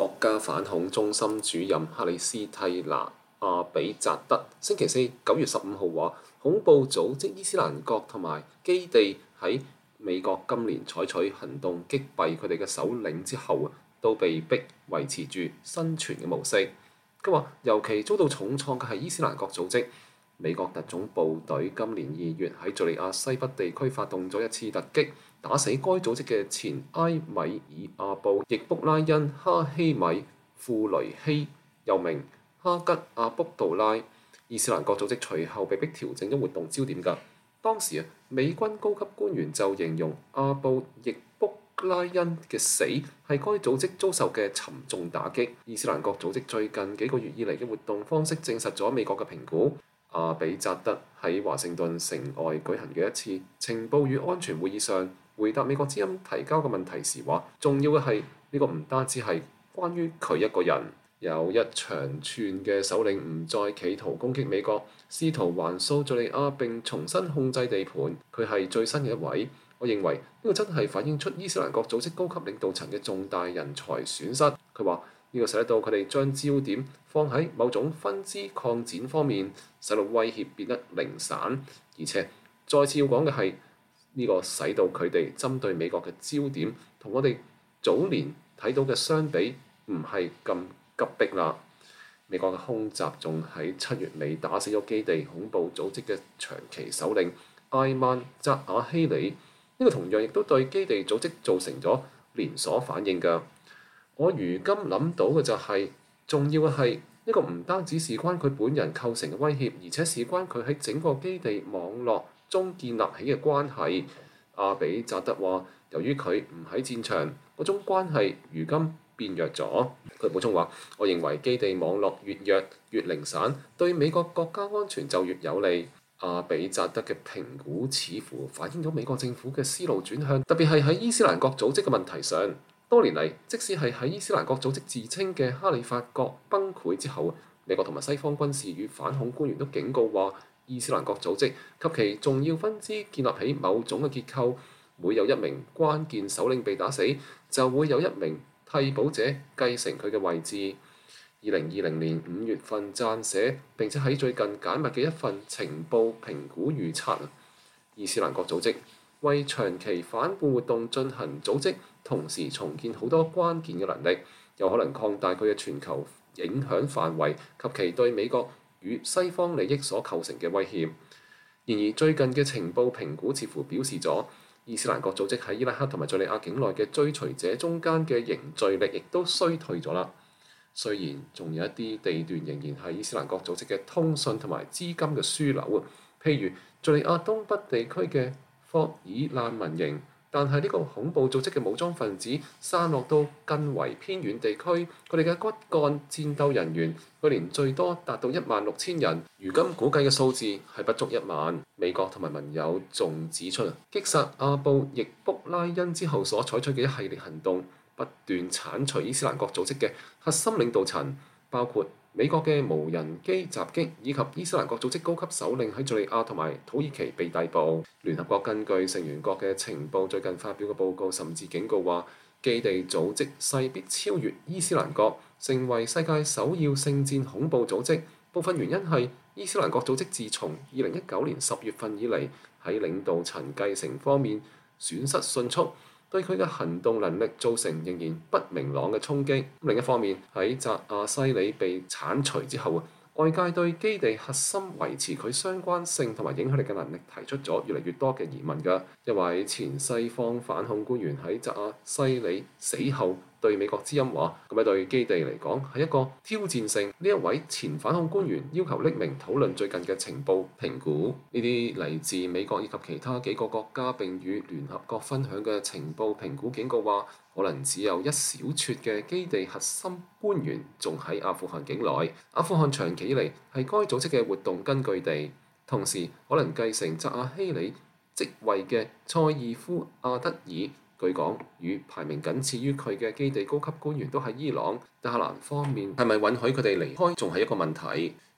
國家反恐中心主任克里斯蒂娜·阿比扎德星期四9月15號話，恐怖組織伊斯蘭國同埋基地喺美國今年採取行動擊斃佢哋嘅首領之後都被迫維持住生存嘅模式。佢話，尤其遭到重創嘅係伊斯蘭國組織。美國特種部隊今年2月喺敘利亞西北地區發動咗一次突擊，打死該組織嘅前埃米爾阿布易卜拉欣哈希米庫雷希，又名哈吉阿卜杜拉。伊斯蘭國組織隨後被迫調整咗活動焦點㗎。當時美軍高級官員就形容阿布易卜拉欣嘅死係該組織遭受嘅沉重打擊。伊斯蘭國組織最近幾個月以嚟嘅活動方式證實咗美國嘅評估。阿比扎德喺華盛頓城外舉行嘅一次情報與安全會議上，回答美國之音提交嘅問題時話，重要嘅係呢個唔單止係關於佢一個人，有一長串嘅首領唔再企圖攻擊美國，試圖橫掃敘利亞並重新控制地盤，佢係最新嘅一位。我認為呢個真係反映出伊斯蘭國組織高級領導層嘅重大人才損失。佢話呢個使得到佢哋將焦點放喺某種分支擴展方面，使到威脅變得零散，而且再次要講嘅係呢個使到佢哋針對美國嘅焦點同我哋早年睇到嘅相比唔係咁急迫啦。美國嘅空襲仲喺7月尾打死咗基地恐怖組織嘅長期首領艾曼扎瓦希里，呢個同樣亦都對基地組織造成咗連鎖反應㗎。我如今諗到嘅就係，重要嘅係呢個唔單止事關佢本人構成嘅威脅，而且事關佢喺整個基地網絡中建立起嘅關係。阿比扎德話，由於佢唔喺戰場，嗰種關係如今變弱咗。佢補充話，我認為基地網絡越弱越零散，對美國國家安全就越有利。阿比扎德嘅評估似乎反映咗美國政府嘅思路轉向，特別係喺伊斯蘭國組織嘅問題上。多年嚟，即使係喺伊斯蘭國組織自稱嘅哈里發國崩潰之後，美國同埋西方軍事與反恐官員都警告話，伊斯蘭國組織及其重要分支建立起某種嘅結構，每有一名關鍵首領被打死，就會有一名替補者繼承佢嘅位置。2020年5月份撰寫並且喺最近解密嘅一份情報評估預測，伊斯蘭國組織為長期反叛活動進行組織，同時重建好多關鍵嘅能力，有可能擴大佢嘅全球影響範圍及其對美國與西方利益所構成嘅威脅。然而最近嘅情報評估似乎表示咗，伊斯蘭國組織喺伊拉克同埋敘利亞境內嘅追隨者中間嘅凝聚力亦都衰退咗啦。雖然仲有一啲地段仍然係伊斯蘭國組織嘅通訊同埋資金嘅樞紐，譬如敘利亞東北地區嘅霍爾難民營，但係呢個恐怖組織嘅武裝分子散落到更為偏遠地區，佢哋嘅骨幹戰鬥人員去年最多達到16000人，如今估計嘅數字係不足1萬。美國同埋盟友仲指出，擊殺阿布易卜拉欣之後所採取嘅一系列行動，不斷剷除伊斯蘭國組織嘅核心領導層，包括美國嘅無人機襲擊，以及伊斯蘭國組織高級首領喺敘利亞同埋土耳其被逮捕。聯合國根據成員國嘅情報最近發表嘅報告，甚至警告話，基地組織勢必超越伊斯蘭國，成為世界首要聖戰恐怖組織。部分原因係伊斯蘭國組織自從2019年10月份以嚟，喺領導層繼承方面損失迅速，對佢嘅行動能力造成仍然不明朗嘅衝擊。另一方面，喺扎亞西里被剷除之後，外界對基地核心維持佢相關性同埋影響力嘅能力提出咗越嚟越多嘅疑問㗎。一位前西方反恐官員喺扎亞西里死後對美國之音話，咁樣對基地嚟講係一個挑戰性。呢一位前反恐官員要求匿名討論最近嘅情報評估。呢啲嚟自美國以及其他幾個國家並與聯合國分享嘅情報評估警告話，可能只有一小撮嘅基地核心官員仲喺阿富汗境內。阿富汗長期以嚟係該組織嘅活動根據地，同時可能繼承扎亞希里職位嘅塞爾夫阿德爾，據講與排名僅次於佢嘅基地高級官員都喺伊朗。德黑蘭方面係咪允許佢哋離開，仲係一個問題。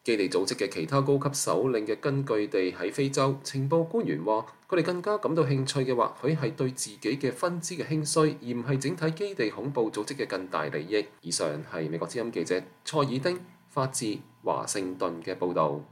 基地組織嘅其他高級首領嘅根據地喺非洲，情報官員話佢哋更加感到興趣嘅，或許係對自己嘅分支嘅興衰，而唔係整體基地恐怖組織嘅更大利益。以上係美國之音記者蔡爾丁發自華盛頓嘅報導。